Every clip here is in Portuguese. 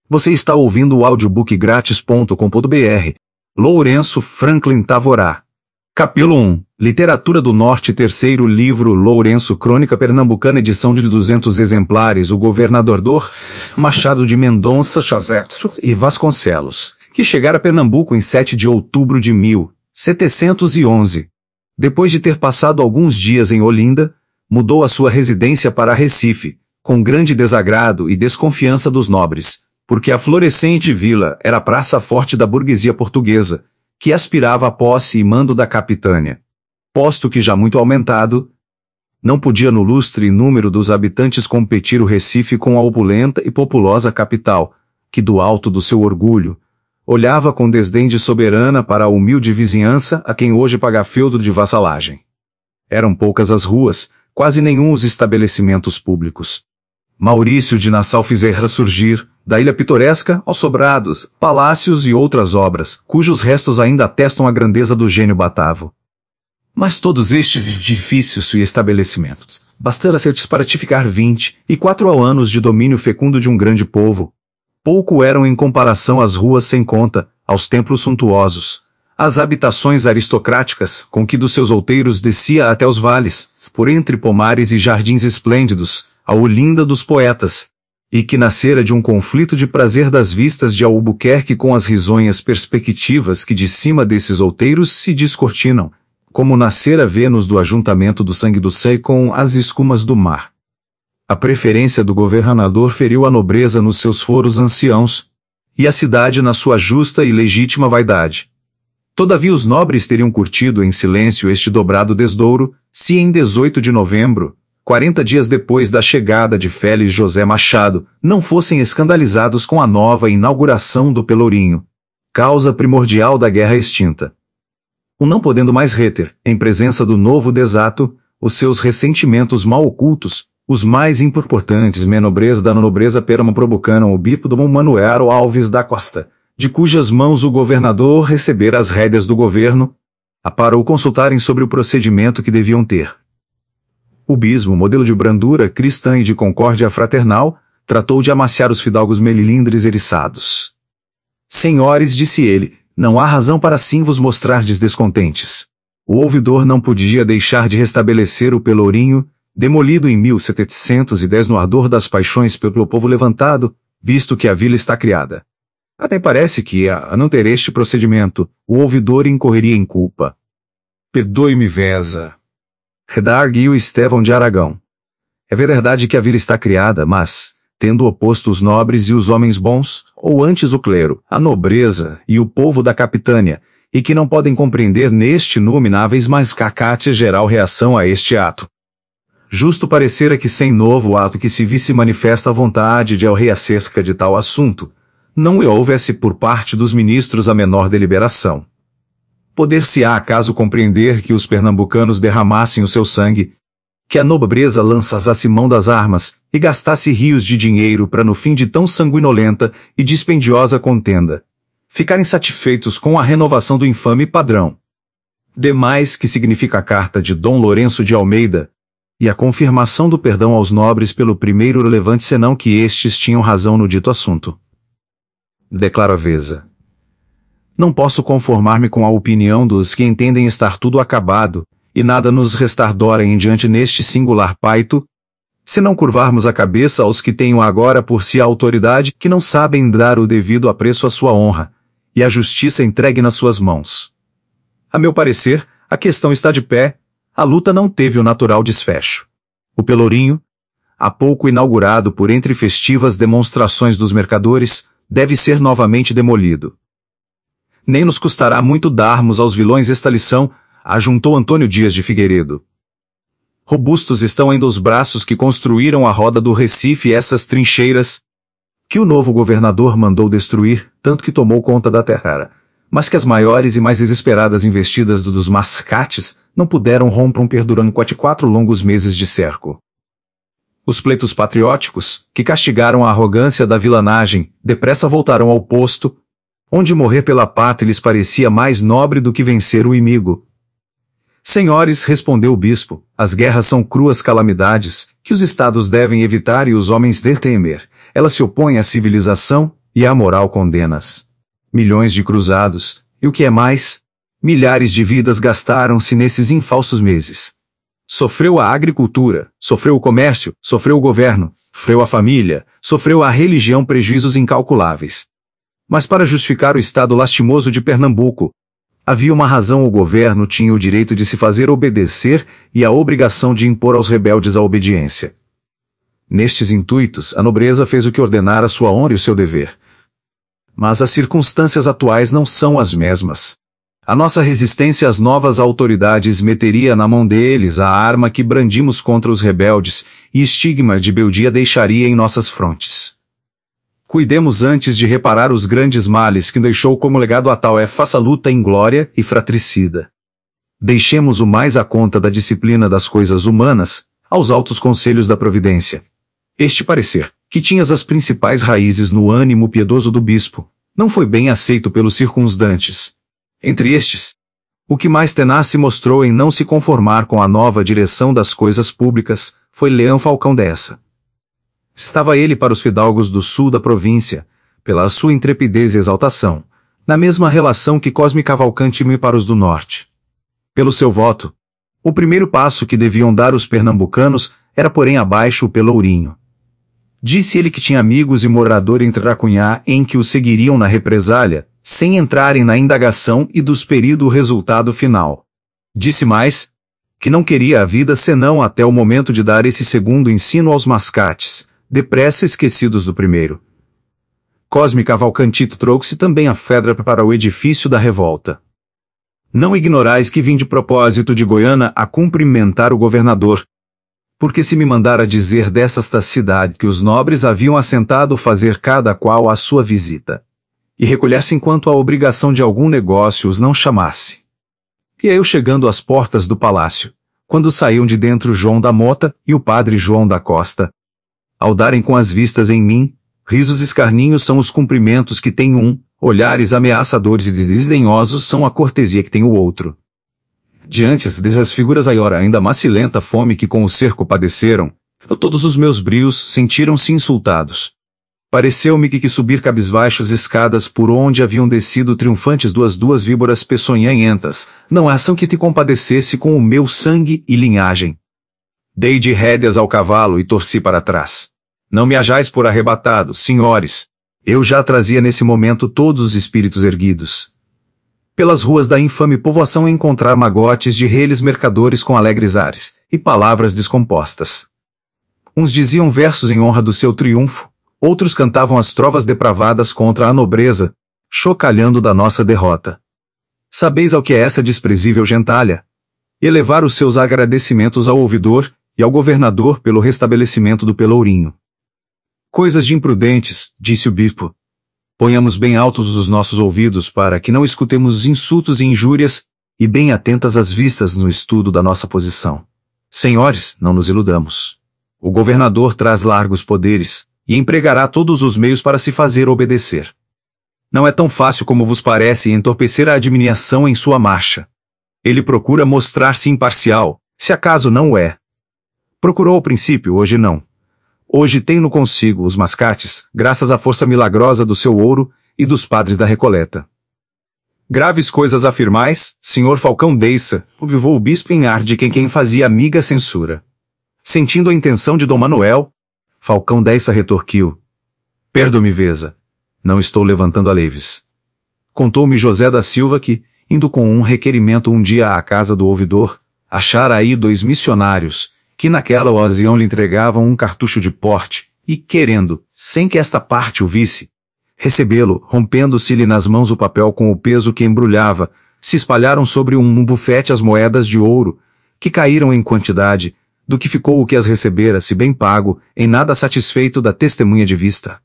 Você está ouvindo o audiobookgratis.com.br. Lourenço Franklin Tavorar. Capítulo 1. Literatura do Norte. Terceiro livro. Lourenço, Crônica Pernambucana, edição de 200 exemplares. O governador Dor Machado de Mendonça Chazestro e Vasconcelos, que chegara a Pernambuco em 7 de outubro de 1711. Depois de ter passado alguns dias em Olinda, mudou a sua residência para Recife, com grande desagrado e desconfiança dos nobres, porque a florescente vila era a praça forte da burguesia portuguesa, que aspirava à posse e mando da capitânia. Posto que já muito aumentado, não podia no lustre e número dos habitantes competir o Recife com a opulenta e populosa capital, que do alto do seu orgulho, olhava com desdém de soberana para a humilde vizinhança a quem hoje paga feudo de vassalagem. Eram poucas as ruas, quase nenhum os estabelecimentos públicos. Maurício de Nassau fizera surgir, da ilha pitoresca, aos sobrados, palácios e outras obras, cujos restos ainda atestam a grandeza do gênio batavo. Mas todos estes edifícios e estabelecimentos, bastara ser para tipificar 24 anos de domínio fecundo de um grande povo. Pouco eram em comparação às ruas sem conta, aos templos suntuosos, às habitações aristocráticas, com que dos seus outeiros descia até os vales, por entre pomares e jardins esplêndidos, a Olinda dos poetas, e que nascera de um conflito de prazer das vistas de Albuquerque com as risonhas perspectivas que de cima desses outeiros se descortinam, como nascera Vênus do ajuntamento do sangue do Sei com as escumas do mar. A preferência do governador feriu a nobreza nos seus foros anciãos, e a cidade na sua justa e legítima vaidade. Todavia os nobres teriam curtido em silêncio este dobrado desdouro, se em 18 de novembro, 40 dias depois da chegada de Félix José Machado, não fossem escandalizados com a nova inauguração do Pelourinho, causa primordial da guerra extinta. O não podendo mais reter, em presença do novo desato, os seus ressentimentos mal ocultos, os mais importantes menobres da nobreza pernambucana o bispo Dom Manuel Alves da Costa, de cujas mãos o governador recebera as rédeas do governo, para o consultarem sobre o procedimento que deviam ter. O bispo, modelo de brandura cristã e de concórdia fraternal, tratou de amaciar os fidalgos melindres eriçados. Senhores, disse ele, não há razão para assim vos mostrardes descontentes. O ouvidor não podia deixar de restabelecer o Pelourinho, demolido em 1710 no ardor das paixões pelo povo levantado, visto que a vila está criada. Até parece que, a não ter este procedimento, o ouvidor incorreria em culpa. Perdoe-me, Vesa. Redarguiu Estevão de Aragão. É verdade que a vila está criada, mas, tendo oposto os nobres e os homens bons, ou antes o clero, a nobreza e o povo da capitânia, e que não podem compreender neste inomináveis mais cacate geral reação a este ato. Justo parecera que sem novo ato que se visse manifesta a vontade de ao rei acerca de tal assunto, não houvesse por parte dos ministros a menor deliberação. Poder-se-á acaso compreender que os pernambucanos derramassem o seu sangue, que a nobreza lançasse mão das armas, e gastasse rios de dinheiro para no fim de tão sanguinolenta e dispendiosa contenda, ficarem satisfeitos com a renovação do infame padrão. Demais que significa a carta de Dom Lourenço de Almeida, e a confirmação do perdão aos nobres pelo primeiro levante senão que estes tinham razão no dito assunto. Declara Vesa. Não posso conformar-me com a opinião dos que entendem estar tudo acabado, e nada nos restar dora em diante neste singular paito, se não curvarmos a cabeça aos que tenham agora por si a autoridade que não sabem dar o devido apreço à sua honra, e a justiça entregue nas suas mãos. A meu parecer, a questão está de pé, a luta não teve o natural desfecho. O Pelourinho, há pouco inaugurado por entre festivas demonstrações dos mercadores, deve ser novamente demolido. Nem nos custará muito darmos aos vilões esta lição, ajuntou Antônio Dias de Figueiredo. Robustos estão ainda os braços que construíram a roda do Recife essas trincheiras, que o novo governador mandou destruir, tanto que tomou conta da terra, mas que as maiores e mais desesperadas investidas dos mascates não puderam romper durante 4 longos meses de cerco. Os pleitos patrióticos, que castigaram a arrogância da vilanagem, depressa voltaram ao posto, onde morrer pela pátria lhes parecia mais nobre do que vencer o inimigo. Senhores, respondeu o bispo, as guerras são cruas calamidades, que os estados devem evitar e os homens devem temer. Elas se opõem à civilização, e a moral condena-as. Milhões de cruzados, e o que é mais, milhares de vidas gastaram-se nesses infalsos meses. Sofreu a agricultura, sofreu o comércio, sofreu o governo, sofreu a família, sofreu a religião prejuízos incalculáveis. Mas para justificar o estado lastimoso de Pernambuco, havia uma razão: o governo tinha o direito de se fazer obedecer e a obrigação de impor aos rebeldes a obediência. Nestes intuitos, a nobreza fez o que ordenara sua honra e o seu dever. Mas as circunstâncias atuais não são as mesmas. A nossa resistência às novas autoridades meteria na mão deles a arma que brandimos contra os rebeldes, e estigma de beldia deixaria em nossas frontes. Cuidemos antes de reparar os grandes males que deixou como legado a tal faça luta inglória e fratricida. Deixemos o mais à conta da disciplina das coisas humanas, aos altos conselhos da providência. Este parecer, que tinha as principais raízes no ânimo piedoso do bispo, não foi bem aceito pelos circundantes. Entre estes, o que mais tenaz se mostrou em não se conformar com a nova direção das coisas públicas, foi Leão Falcão Dessa. Estava ele para os fidalgos do sul da província, pela sua intrepidez e exaltação, na mesma relação que Cosme Cavalcante me para os do norte. Pelo seu voto, o primeiro passo que deviam dar os pernambucanos era porém abaixo o Pelourinho. Disse ele que tinha amigos e morador em Tracunhá em que o seguiriam na represália, sem entrarem na indagação e dos perido o resultado final. Disse mais, que não queria a vida senão até o momento de dar esse segundo ensino aos mascates, depressa esquecidos do primeiro. Cosme Cavalcantito trouxe também a Fedra para o edifício da revolta. Não ignorais que vim de propósito de Goiânia a cumprimentar o governador, porque se me mandara dizer desta cidade que os nobres haviam assentado fazer cada qual a sua visita, e recolher-se enquanto a obrigação de algum negócio os não chamasse. E eu chegando às portas do palácio, quando saíam de dentro João da Mota e o padre João da Costa, ao darem com as vistas em mim, risos escarninhos são os cumprimentos que tem um, olhares ameaçadores e desdenhosos são a cortesia que tem o outro. Diante dessas figuras aiora ainda macilenta fome que com o cerco padeceram, todos os meus brios sentiram-se insultados. Pareceu-me que subir cabisbaixos escadas por onde haviam descido triunfantes duas víboras peçonhentas, não é ação que te compadecesse com o meu sangue e linhagem. Dei de rédeas ao cavalo e torci para trás. Não me hajais por arrebatado, senhores. Eu já trazia nesse momento todos os espíritos erguidos. Pelas ruas da infame povoação encontrar magotes de reles mercadores com alegres ares, e palavras descompostas. Uns diziam versos em honra do seu triunfo, outros cantavam as trovas depravadas contra a nobreza, chocalhando da nossa derrota. Sabeis ao que é essa desprezível gentalha? Elevar os seus agradecimentos ao ouvidor e ao governador pelo restabelecimento do Pelourinho. Coisas de imprudentes, disse o bispo. Ponhamos bem altos os nossos ouvidos para que não escutemos insultos e injúrias, e bem atentas as vistas no estudo da nossa posição. Senhores, não nos iludamos. O governador traz largos poderes, e empregará todos os meios para se fazer obedecer. Não é tão fácil como vos parece entorpecer a admiração em sua marcha. Ele procura mostrar-se imparcial, se acaso não o é. Procurou ao princípio, hoje não. Hoje tem-no consigo os mascates, graças à força milagrosa do seu ouro e dos padres da Recoleta. Graves coisas afirmais, senhor Falcão Dessa, observou o bispo em ar de quem fazia amiga censura. Sentindo a intenção de Dom Manuel, Falcão Dessa retorquiu. Perdo-me, Veza. Não estou levantando a leves. Contou-me José da Silva que, indo com um requerimento um dia à casa do ouvidor, achara aí 2 missionários, que naquela ocasião lhe entregavam um cartucho de porte, e querendo, sem que esta parte o visse, recebê-lo, rompendo-se-lhe nas mãos o papel com o peso que embrulhava, se espalharam sobre um bufete as moedas de ouro, que caíram em quantidade, do que ficou o que as recebera, se bem pago, em nada satisfeito da testemunha de vista.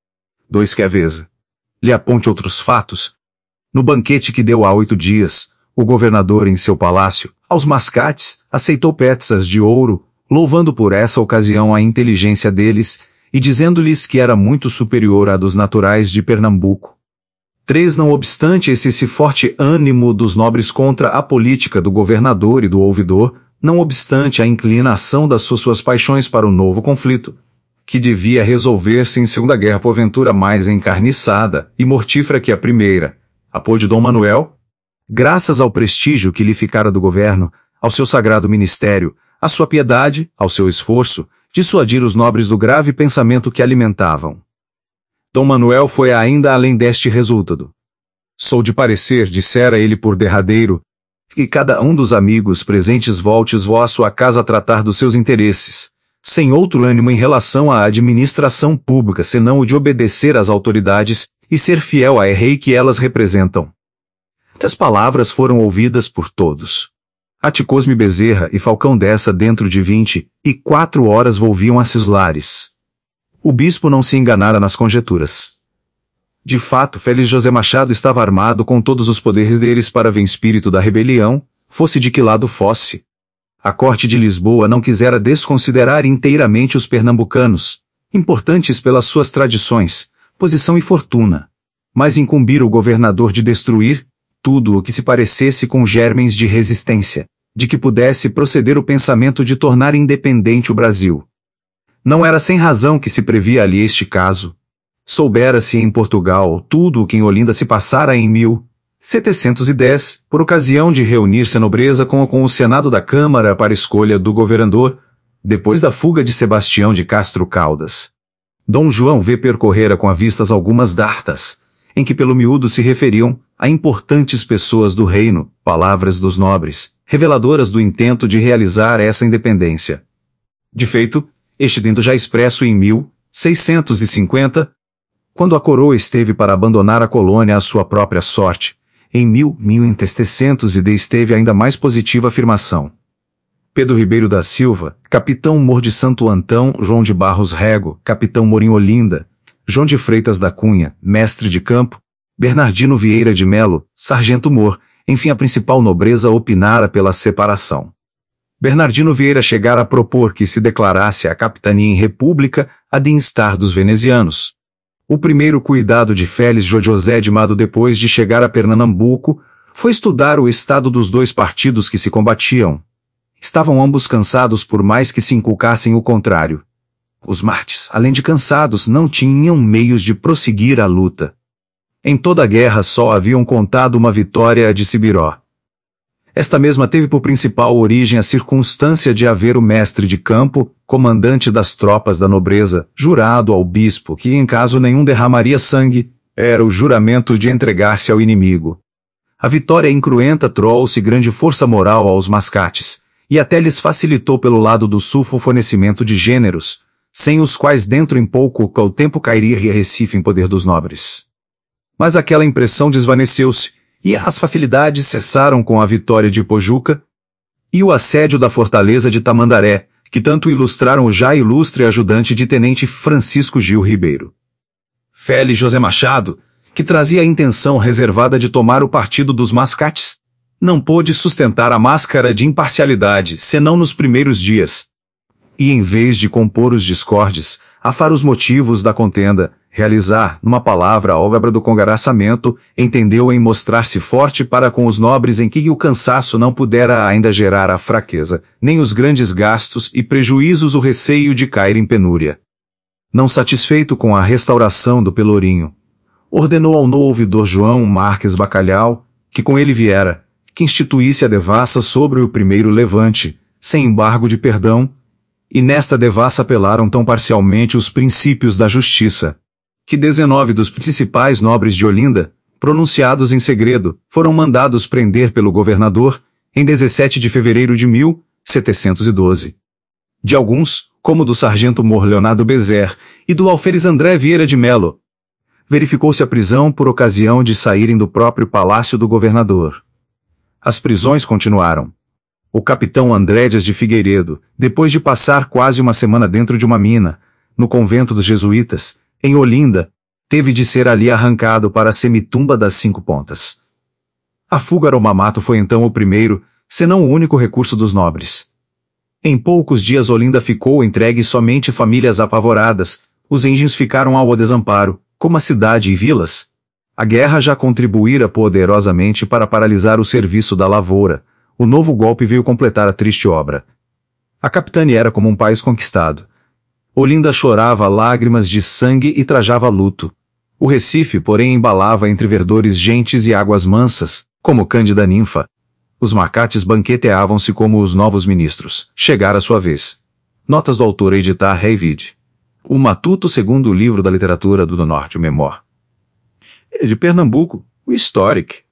2 que a Veza lhe aponte outros fatos. No banquete que deu há 8 dias, o governador em seu palácio, aos mascates, aceitou peças de ouro, louvando por essa ocasião a inteligência deles, e dizendo-lhes que era muito superior à dos naturais de Pernambuco. 3 Não obstante esse forte ânimo dos nobres contra a política do governador e do ouvidor, não obstante a inclinação das suas paixões para o novo conflito, que devia resolver-se em Segunda Guerra porventura mais encarniçada e mortífera que a primeira, apoio de Dom Manuel? Graças ao prestígio que lhe ficara do governo, ao seu sagrado ministério, à sua piedade, ao seu esforço, dissuadir os nobres do grave pensamento que alimentavam. Dom Manuel foi ainda além deste resultado. Sou de parecer, dissera ele por derradeiro, que cada um dos amigos presentes volte-os à sua casa a tratar dos seus interesses, sem outro ânimo em relação à administração pública senão o de obedecer às autoridades e ser fiel à rei que elas representam. Tais palavras foram ouvidas por todos. Aticosme Bezerra e Falcão Dessa dentro de 24 horas volviam a seus lares. O bispo não se enganara nas conjecturas. De fato, Félix José Machado estava armado com todos os poderes deles para ver o espírito da rebelião, fosse de que lado fosse. A corte de Lisboa não quisera desconsiderar inteiramente os pernambucanos, importantes pelas suas tradições, posição e fortuna, mas incumbira o governador de destruir tudo o que se parecesse com germens de resistência, de que pudesse proceder o pensamento de tornar independente o Brasil. Não era sem razão que se previa ali este caso. Soubera-se em Portugal tudo o que em Olinda se passara em 1710, por ocasião de reunir-se a nobreza com o Senado da Câmara para escolha do governador, depois da fuga de Sebastião de Castro Caldas. Dom João V percorrera com a vistas algumas dartas, em que pelo miúdo se referiam a importantes pessoas do reino, palavras dos nobres, reveladoras do intento de realizar essa independência. De feito, este intento já expresso em 1650, quando a coroa esteve para abandonar a colônia à sua própria sorte, em 1710 esteve ainda mais positiva afirmação. Pedro Ribeiro da Silva, capitão Mor de Santo Antão, João de Barros Rego, capitão Mor em Olinda, João de Freitas da Cunha, mestre de campo, Bernardino Vieira de Melo, sargento Mor, enfim a principal nobreza opinara pela separação. Bernardino Vieira chegara a propor que se declarasse a capitania em república a de instar dos venezianos. O primeiro cuidado de Félix José de Mado depois de chegar a Pernambuco foi estudar o estado dos dois partidos que se combatiam. Estavam ambos cansados por mais que se inculcassem o contrário. Os mártires, além de cansados, não tinham meios de prosseguir a luta. Em toda a guerra só haviam contado uma vitória de Sibiró. Esta mesma teve por principal origem a circunstância de haver o mestre de campo, comandante das tropas da nobreza, jurado ao bispo que em caso nenhum derramaria sangue, era o juramento de entregar-se ao inimigo. A vitória incruenta trouxe grande força moral aos mascates, e até lhes facilitou pelo lado do sul o fornecimento de gêneros, sem os quais dentro em pouco o tempo cairia Recife em poder dos nobres. Mas aquela impressão desvaneceu-se, e as facilidades cessaram com a vitória de Pojuca e o assédio da fortaleza de Tamandaré, que tanto ilustraram o já ilustre ajudante de tenente Francisco Gil Ribeiro. Félix José Machado, que trazia a intenção reservada de tomar o partido dos mascates, não pôde sustentar a máscara de imparcialidade senão nos primeiros dias. E em vez de compor os discordes, afar os motivos da contenda, realizar, numa palavra, a obra do congaraçamento, entendeu em mostrar-se forte para com os nobres em que o cansaço não pudera ainda gerar a fraqueza, nem os grandes gastos e prejuízos o receio de cair em penúria. Não satisfeito com a restauração do Pelourinho, ordenou ao novo ouvidor João Marques Bacalhau, que com ele viera, que instituísse a devassa sobre o primeiro levante, sem embargo de perdão, e nesta devassa apelaram tão parcialmente os princípios da justiça, que 19 dos principais nobres de Olinda, pronunciados em segredo, foram mandados prender pelo governador, em 17 de fevereiro de 1712. De alguns, como do sargento Mor Leonardo Bezerra e do alferes André Vieira de Melo, verificou-se a prisão por ocasião de saírem do próprio palácio do governador. As prisões continuaram. O capitão André Dias de Figueiredo, depois de passar quase uma semana dentro de uma mina, no convento dos jesuítas, em Olinda, teve de ser ali arrancado para a semitumba das 5 Pontas. A fuga ao Mamato foi então o primeiro, senão o único recurso dos nobres. Em poucos dias Olinda ficou entregue somente famílias apavoradas, os índios ficaram ao desamparo, como a cidade e vilas. A guerra já contribuíra poderosamente para paralisar o serviço da lavoura. O novo golpe veio completar a triste obra. A capitania era como um país conquistado. Olinda chorava lágrimas de sangue e trajava luto. O Recife, porém, embalava entre verdores gentes e águas mansas, como Cândida Ninfa. Os macates banqueteavam-se como os novos ministros. Chegara a sua vez. Notas do autor a editar Reivid. O Matuto, segundo livro da literatura do Norte, o Memor. É de Pernambuco, o Historic.